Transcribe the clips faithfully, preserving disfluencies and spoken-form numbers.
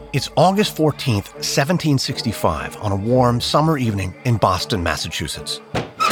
It's August fourteenth, seventeen sixty-five, on a warm summer evening in Boston, Massachusetts.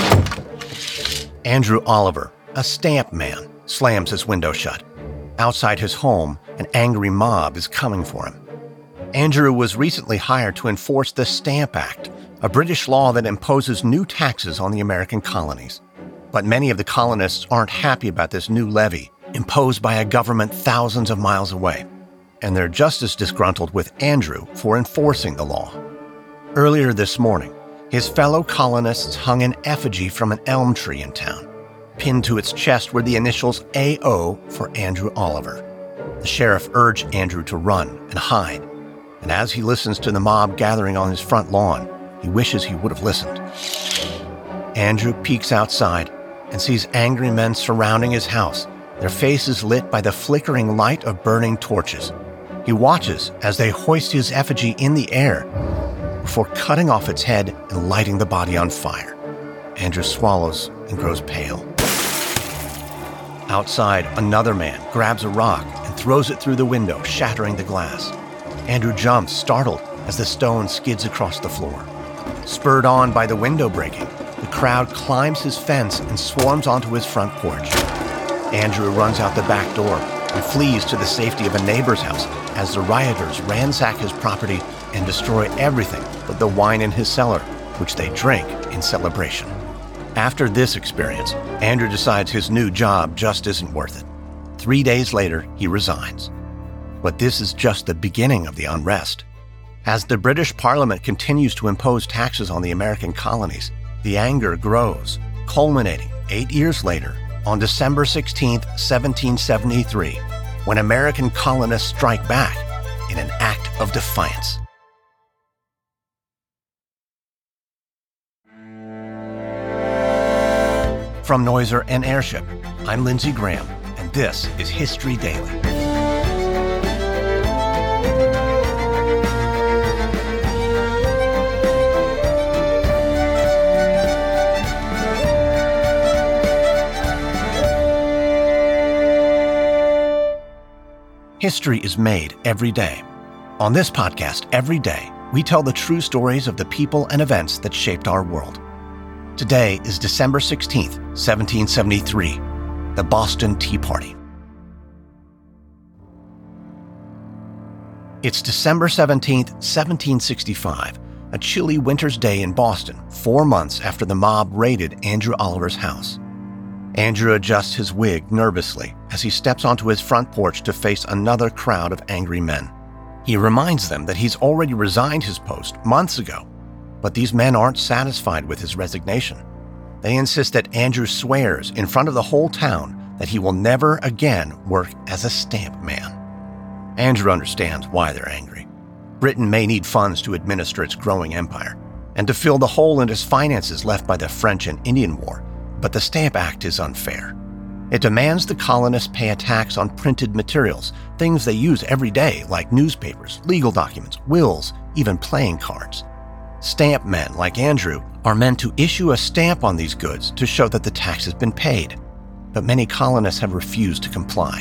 Andrew Oliver, a stamp man, slams his window shut. Outside his home, an angry mob is coming for him. Andrew was recently hired to enforce the Stamp Act, a British law that imposes new taxes on the American colonies. But many of the colonists aren't happy about this new levy, imposed by a government thousands of miles away. And they're just as disgruntled with Andrew for enforcing the law. Earlier this morning, his fellow colonists hung an effigy from an elm tree in town. Pinned to its chest were the initials A O for Andrew Oliver. The sheriff urged Andrew to run and hide, and as he listens to the mob gathering on his front lawn, he wishes he would have listened. Andrew peeks outside and sees angry men surrounding his house, their faces lit by the flickering light of burning torches. He watches as they hoist his effigy in the air before cutting off its head and lighting the body on fire. Andrew swallows and grows pale. Outside, another man grabs a rock and throws it through the window, shattering the glass. Andrew jumps, startled, as the stone skids across the floor. Spurred on by the window breaking, the crowd climbs his fence and swarms onto his front porch. Andrew runs out the back door and flees to the safety of a neighbor's house as the rioters ransack his property and destroy everything but the wine in his cellar, which they drink in celebration. After this experience, Andrew decides his new job just isn't worth it. Three days later, he resigns. But this is just the beginning of the unrest. As the British Parliament continues to impose taxes on the American colonies, the anger grows, culminating eight years later on December sixteenth, seventeen seventy-three, when American colonists strike back in an act of defiance. From Noiser and Airship, I'm Lindsey Graham, and this is History Daily. History is made every day. On this podcast, every day, we tell the true stories of the people and events that shaped our world. Today is December sixteenth, seventeen seventy-three, the Boston Tea Party. It's December seventeenth, seventeen sixty-five, a chilly winter's day in Boston, four months after the mob raided Andrew Oliver's house. Andrew adjusts his wig nervously as he steps onto his front porch to face another crowd of angry men. He reminds them that he's already resigned his post months ago, but these men aren't satisfied with his resignation. They insist that Andrew swears in front of the whole town that he will never again work as a stamp man. Andrew understands why they're angry. Britain may need funds to administer its growing empire and to fill the hole in its finances left by the French and Indian War, but the Stamp Act is unfair. It demands the colonists pay a tax on printed materials, things they use every day like newspapers, legal documents, wills, even playing cards. Stamp men like Andrew are meant to issue a stamp on these goods to show that the tax has been paid, but many colonists have refused to comply.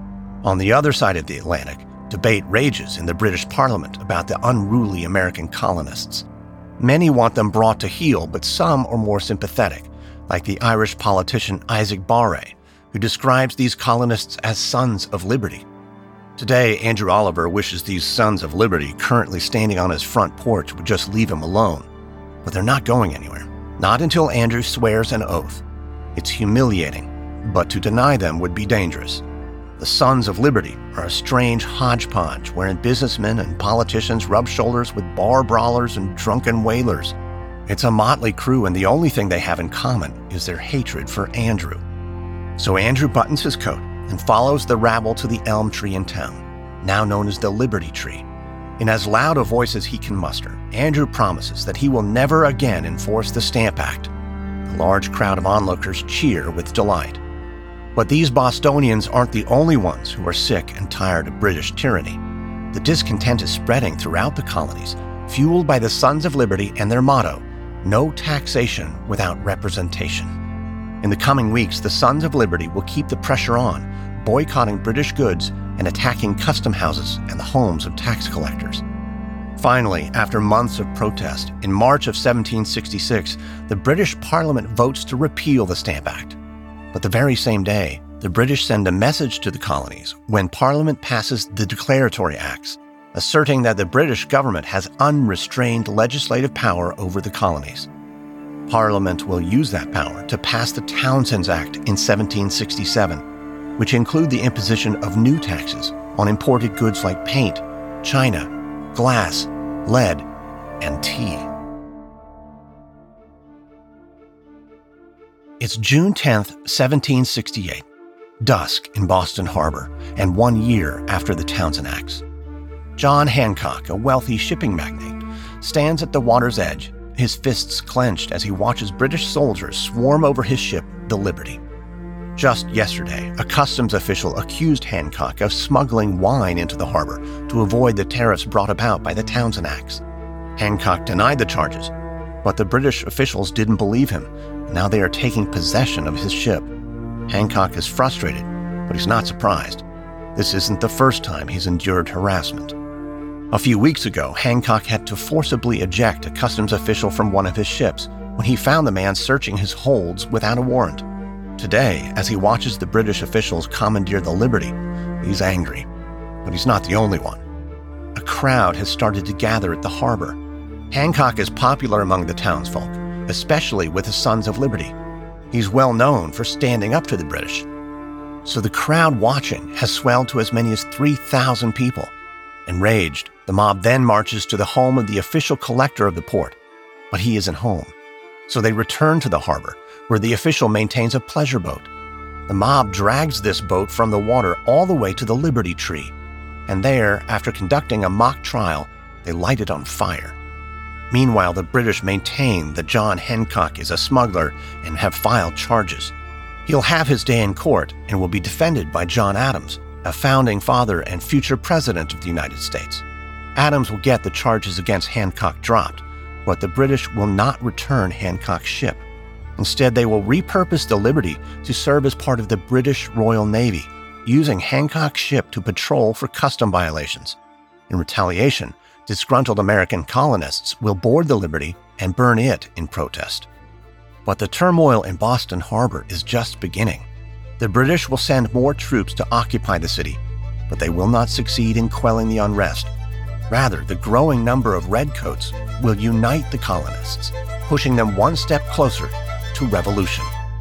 On the other side of the Atlantic, debate rages in the British Parliament about the unruly American colonists. Many want them brought to heel, but some are more sympathetic, like the Irish politician Isaac Barre, who describes these colonists as sons of liberty. Today, Andrew Oliver wishes these sons of liberty currently standing on his front porch would just leave him alone. But they're not going anywhere. Not until Andrew swears an oath. It's humiliating, but to deny them would be dangerous. The Sons of Liberty are a strange hodgepodge wherein businessmen and politicians rub shoulders with bar brawlers and drunken wailers. It's a motley crew, and the only thing they have in common is their hatred for Andrew. So Andrew buttons his coat and follows the rabble to the elm tree in town, now known as the Liberty Tree. In as loud a voice as he can muster, Andrew promises that he will never again enforce the Stamp Act. The large crowd of onlookers cheer with delight. But these Bostonians aren't the only ones who are sick and tired of British tyranny. The discontent is spreading throughout the colonies, fueled by the Sons of Liberty and their motto, no taxation without representation. In the coming weeks, the Sons of Liberty will keep the pressure on, boycotting British goods and attacking custom houses and the homes of tax collectors. Finally, after months of protest, in March of seventeen sixty-six, the British Parliament votes to repeal the Stamp Act. But the very same day, the British send a message to the colonies when Parliament passes the Declaratory Acts, asserting that the British government has unrestrained legislative power over the colonies. Parliament will use that power to pass the Townsend Act in seventeen sixty-seven, which include the imposition of new taxes on imported goods like paint, china, glass, lead, and tea. It's June tenth, seventeen sixty-eight, dusk in Boston Harbor, and one year after the Townsend Acts. John Hancock, a wealthy shipping magnate, stands at the water's edge, his fists clenched as he watches British soldiers swarm over his ship, the Liberty. Just yesterday, a customs official accused Hancock of smuggling wine into the harbor to avoid the tariffs brought about by the Townsend Acts. Hancock denied the charges, but the British officials didn't believe him. Now they are taking possession of his ship. Hancock is frustrated, but he's not surprised. This isn't the first time he's endured harassment. A few weeks ago, Hancock had to forcibly eject a customs official from one of his ships when he found the man searching his holds without a warrant. Today, as he watches the British officials commandeer the Liberty, he's angry. But he's not the only one. A crowd has started to gather at the harbor. Hancock is popular among the townsfolk, especially with the Sons of Liberty. He's well known for standing up to the British. So the crowd watching has swelled to as many as three thousand people. Enraged, the mob then marches to the home of the official collector of the port, but he isn't home. So they return to the harbor, where the official maintains a pleasure boat. The mob drags this boat from the water all the way to the Liberty Tree, and there, after conducting a mock trial, they light it on fire. Meanwhile, the British maintain that John Hancock is a smuggler and have filed charges. He'll have his day in court and will be defended by John Adams, a founding father and future president of the United States. Adams will get the charges against Hancock dropped, but the British will not return Hancock's ship. Instead, they will repurpose the Liberty to serve as part of the British Royal Navy, using Hancock's ship to patrol for custom violations. In retaliation, disgruntled American colonists will board the Liberty and burn it in protest. But the turmoil in Boston Harbor is just beginning. The British will send more troops to occupy the city, but they will not succeed in quelling the unrest. Rather, the growing number of redcoats will unite the colonists, pushing them one step closer to revolution.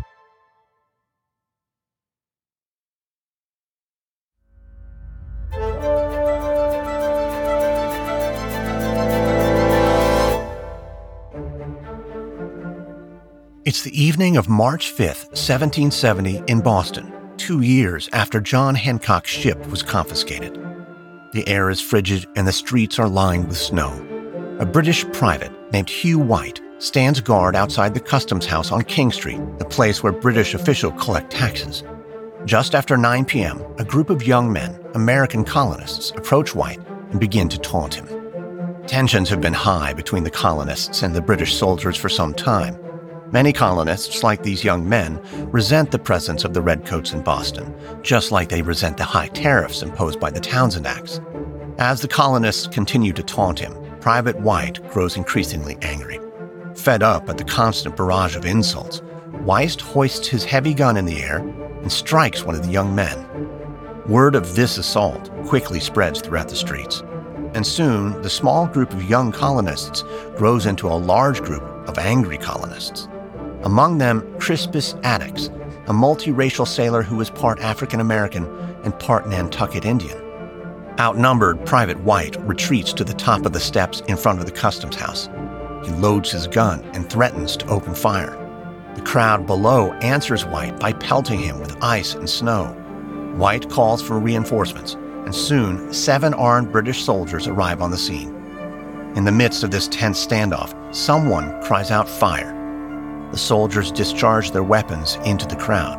It's the evening of March fifth, seventeen seventy, in Boston, two years after John Hancock's ship was confiscated. The air is frigid and the streets are lined with snow. A British private named Hugh White stands guard outside the customs house on King Street, the place where British officials collect taxes. Just after nine p.m., a group of young men, American colonists, approach White and begin to taunt him. Tensions have been high between the colonists and the British soldiers for some time. Many colonists, like these young men, resent the presence of the redcoats in Boston, just like they resent the high tariffs imposed by the Townsend Acts. As the colonists continue to taunt him, Private White grows increasingly angry. Fed up at the constant barrage of insults, White hoists his heavy gun in the air and strikes one of the young men. Word of this assault quickly spreads throughout the streets, and soon the small group of young colonists grows into a large group of angry colonists. Among them, Crispus Attucks, a multiracial sailor who was part African-American and part Nantucket Indian. Outnumbered, Private White retreats to the top of the steps in front of the customs house. He loads his gun and threatens to open fire. The crowd below answers White by pelting him with ice and snow. White calls for reinforcements, and soon seven armed British soldiers arrive on the scene. In the midst of this tense standoff, someone cries out fire. The soldiers discharge their weapons into the crowd.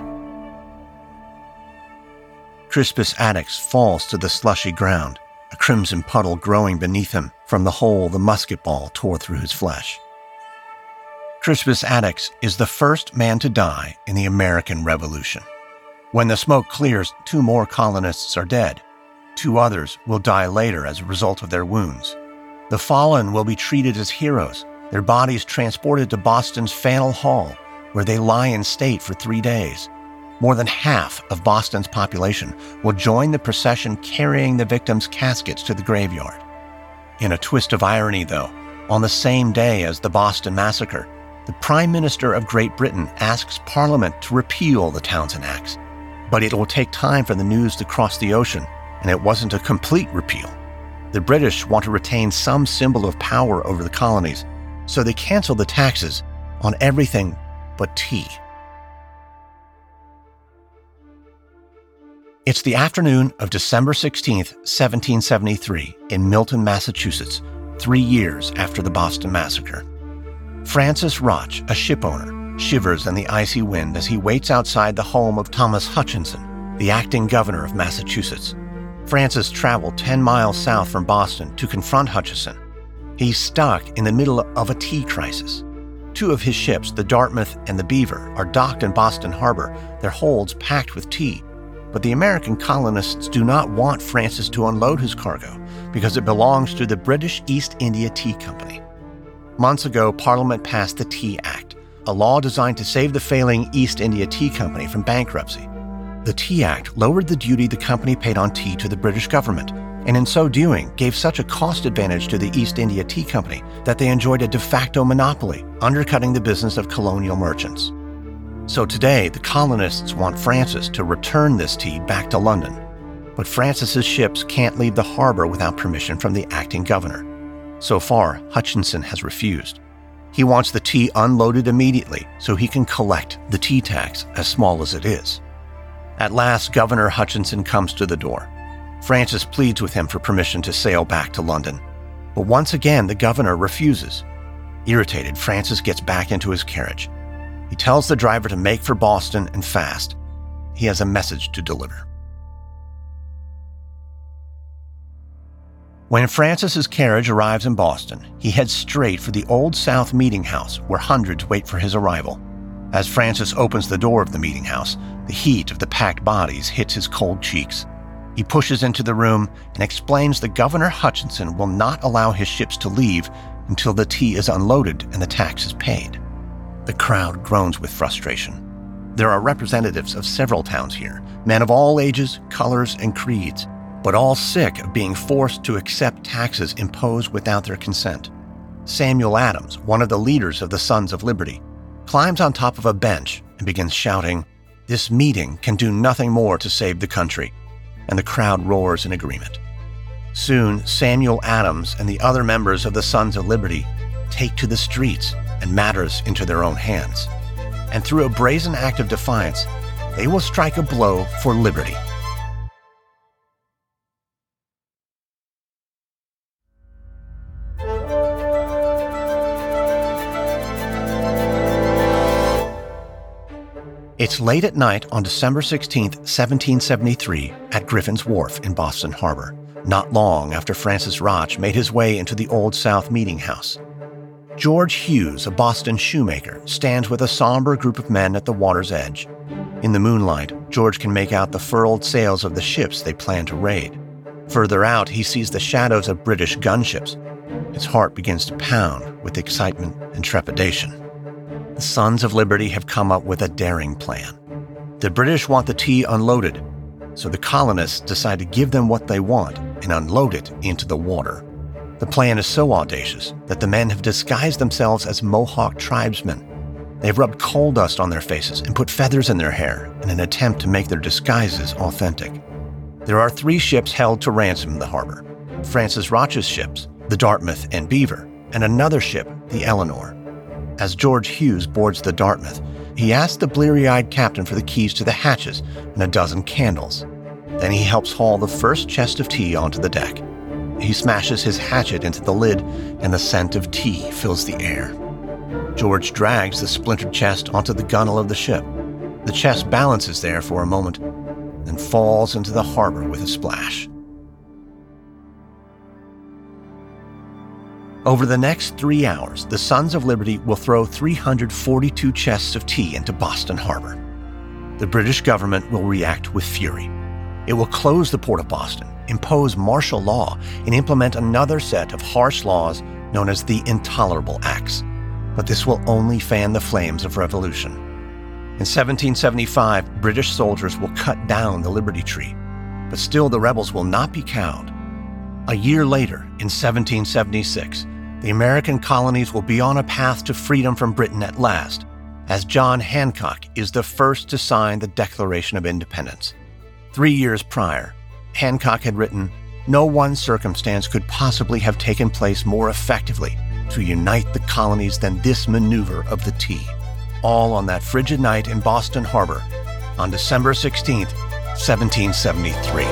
Crispus Attucks falls to the slushy ground, a crimson puddle growing beneath him from the hole the musket ball tore through his flesh. Crispus Attucks is the first man to die in the American Revolution. When the smoke clears, two more colonists are dead. Two others will die later as a result of their wounds. The fallen will be treated as heroes, their bodies transported to Boston's Faneuil Hall, where they lie in state for three days. More than half of Boston's population will join the procession carrying the victims' caskets to the graveyard. In a twist of irony, though, on the same day as the Boston Massacre, the Prime Minister of Great Britain asks Parliament to repeal the Townshend Acts. But it will take time for the news to cross the ocean, and it wasn't a complete repeal. The British want to retain some symbol of power over the colonies, so they cancel the taxes on everything but tea. It's the afternoon of December sixteenth, seventeen seventy-three, in Milton, Massachusetts, three years after the Boston Massacre. Francis Roch, a shipowner, shivers in the icy wind as he waits outside the home of Thomas Hutchinson, the acting governor of Massachusetts. Francis traveled ten miles south from Boston to confront Hutchinson. He's stuck in the middle of a tea crisis. Two of his ships, the Dartmouth and the Beaver, are docked in Boston Harbor, their holds packed with tea. But the American colonists do not want Francis to unload his cargo because it belongs to the British East India Tea Company. Months ago, Parliament passed the Tea Act, a law designed to save the failing East India Tea Company from bankruptcy. The Tea Act lowered the duty the company paid on tea to the British government, and in so doing gave such a cost advantage to the East India Tea Company that they enjoyed a de facto monopoly, undercutting the business of colonial merchants. So today, the colonists want Francis to return this tea back to London. But Francis's ships can't leave the harbor without permission from the acting governor. So far, Hutchinson has refused. He wants the tea unloaded immediately so he can collect the tea tax, as small as it is. At last, Governor Hutchinson comes to the door. Francis pleads with him for permission to sail back to London. But once again, the governor refuses. Irritated, Francis gets back into his carriage. He tells the driver to make for Boston and fast. He has a message to deliver. When Francis's carriage arrives in Boston, he heads straight for the Old South Meeting House, where hundreds wait for his arrival. As Francis opens the door of the meeting house, the heat of the packed bodies hits his cold cheeks. He pushes into the room and explains that Governor Hutchinson will not allow his ships to leave until the tea is unloaded and the tax is paid. The crowd groans with frustration. There are representatives of several towns here, men of all ages, colors, and creeds, but all sick of being forced to accept taxes imposed without their consent. Samuel Adams, one of the leaders of the Sons of Liberty, climbs on top of a bench and begins shouting, "This meeting can do nothing more to save the country," and the crowd roars in agreement. Soon, Samuel Adams and the other members of the Sons of Liberty take to the streets and matters into their own hands. And through a brazen act of defiance, they will strike a blow for liberty. It's late at night on December sixteenth, seventeen seventy-three, at Griffin's Wharf in Boston Harbor, not long after Francis Roch made his way into the Old South Meeting House. George Hughes, a Boston shoemaker, stands with a somber group of men at the water's edge. In the moonlight, George can make out the furled sails of the ships they plan to raid. Further out, he sees the shadows of British gunships. His heart begins to pound with excitement and trepidation. The Sons of Liberty have come up with a daring plan. The British want the tea unloaded, so the colonists decide to give them what they want and unload it into the water. The plan is so audacious that the men have disguised themselves as Mohawk tribesmen. They've rubbed coal dust on their faces and put feathers in their hair in an attempt to make their disguises authentic. There are three ships held to ransom in the harbor: Francis Roch's ships, the Dartmouth and Beaver, and another ship, the Eleanor. As George Hughes boards the Dartmouth, he asks the bleary-eyed captain for the keys to the hatches and a dozen candles. Then he helps haul the first chest of tea onto the deck. He smashes his hatchet into the lid, and the scent of tea fills the air. George drags the splintered chest onto the gunwale of the ship. The chest balances there for a moment, then falls into the harbor with a splash. Over the next three hours, the Sons of Liberty will throw three hundred forty-two chests of tea into Boston Harbor. The British government will react with fury. It will close the Port of Boston, impose martial law, and implement another set of harsh laws known as the Intolerable Acts. But this will only fan the flames of revolution. In seventeen seventy-five, British soldiers will cut down the Liberty Tree, but still the rebels will not be cowed. A year later, in seventeen seventy-six, the American colonies will be on a path to freedom from Britain at last, as John Hancock is the first to sign the Declaration of Independence. Three years prior, Hancock had written, "No one circumstance could possibly have taken place more effectively to unite the colonies than this maneuver of the T," all on that frigid night in Boston Harbor on December sixteenth, seventeen seventy-three.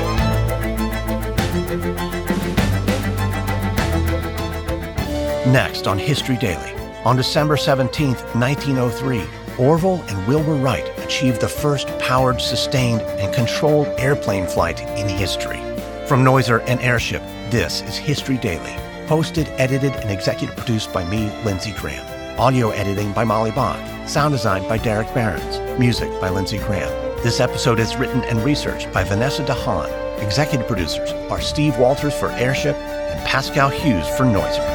Next on History Daily, on December seventeenth, nineteen oh three, Orville and Wilbur Wright achieved the first powered, sustained, and controlled airplane flight in history. From Noiser and Airship, this is History Daily, hosted, edited, and executive produced by me, Lindsey Graham. Audio editing by Molly Bach. Sound design by Derek Behrens. Music by Lindsey Graham. This episode is written and researched by Vanessa DeHaan. Executive producers are Steve Walters for Airship and Pascal Hughes for Noiser.